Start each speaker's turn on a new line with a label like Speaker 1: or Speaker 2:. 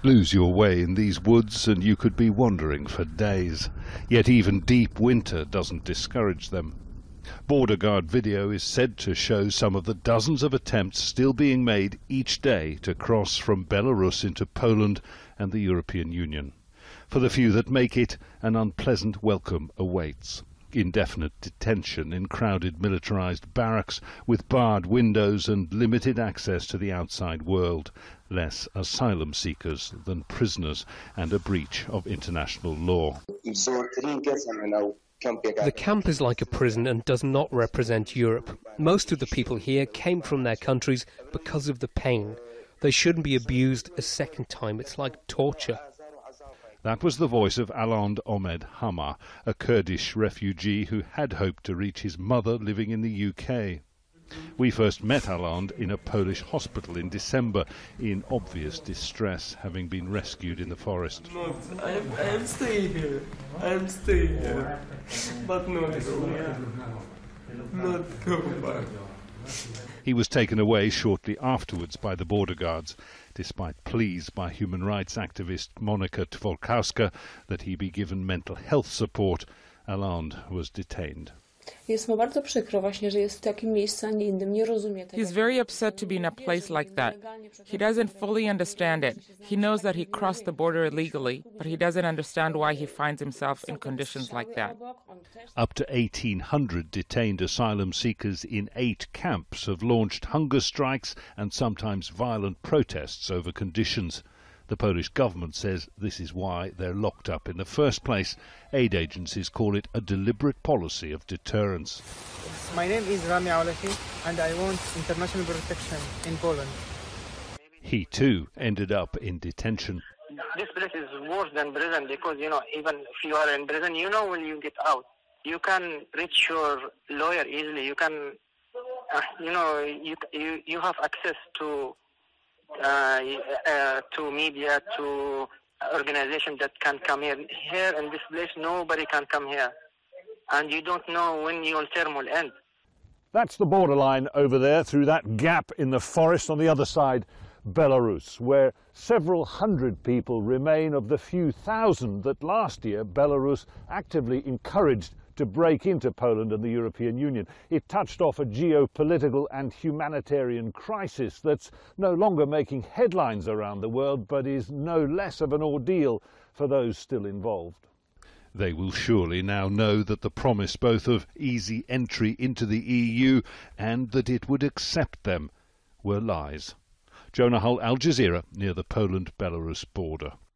Speaker 1: Lose your way in these woods and you could be wandering for days. Yet even deep winter doesn't discourage them. Border Guard video is said to show some of the dozens of attempts still being made each day to cross from Belarus into Poland and the European Union. For the few that make it, an unpleasant welcome awaits. Indefinite detention in crowded militarized barracks with barred windows and limited access to the outside world. Less asylum seekers than prisoners and a breach of international law.
Speaker 2: The camp is like a prison and does not represent Europe. Most of the people here came from their countries because of the pain. They shouldn't be abused a second time. It's like torture.
Speaker 1: That was the voice of Aland Ahmed Hama, a Kurdish refugee who had hoped to reach his mother living in the UK. We first met Aland in a Polish hospital in December, in obvious distress, having been rescued in the forest.
Speaker 3: I'm staying here. I'm staying here. But not go back.
Speaker 1: He was taken away shortly afterwards by the border guards, despite pleas by human rights activist Monika Twolkowska that he be given mental health support. Aland was detained.
Speaker 4: He's very
Speaker 5: upset to be in a place like that. He doesn't fully understand it. He knows that he crossed the border illegally, but he doesn't understand why he finds himself in conditions like that.
Speaker 1: Up to 1,800 detained asylum seekers in 8 camps have launched hunger strikes and sometimes violent protests over conditions. The Polish government says this is why they're locked up in the first place. Aid agencies call it a deliberate policy of deterrence.
Speaker 6: My name is Rami Awlaki and I want international protection in Poland.
Speaker 1: He too ended up in detention.
Speaker 7: This place is worse than prison because, even if you are in prison, when you get out. You can reach your lawyer easily. You can, you have access to media, to organizations that can come here. Here in this place, nobody can come here. And you don't know when your term will end.
Speaker 1: That's the borderline over there, through that gap in the forest. On the other side, Belarus, where several hundred people remain of the few thousand that last year Belarus actively encouraged to break into Poland and the European Union. It touched off a geopolitical and humanitarian crisis that's no longer making headlines around the world, but is no less of an ordeal for those still involved. They will surely now know that the promise both of easy entry into the EU and that it would accept them were lies. Jonah Hull, Al Jazeera, near the Poland-Belarus border.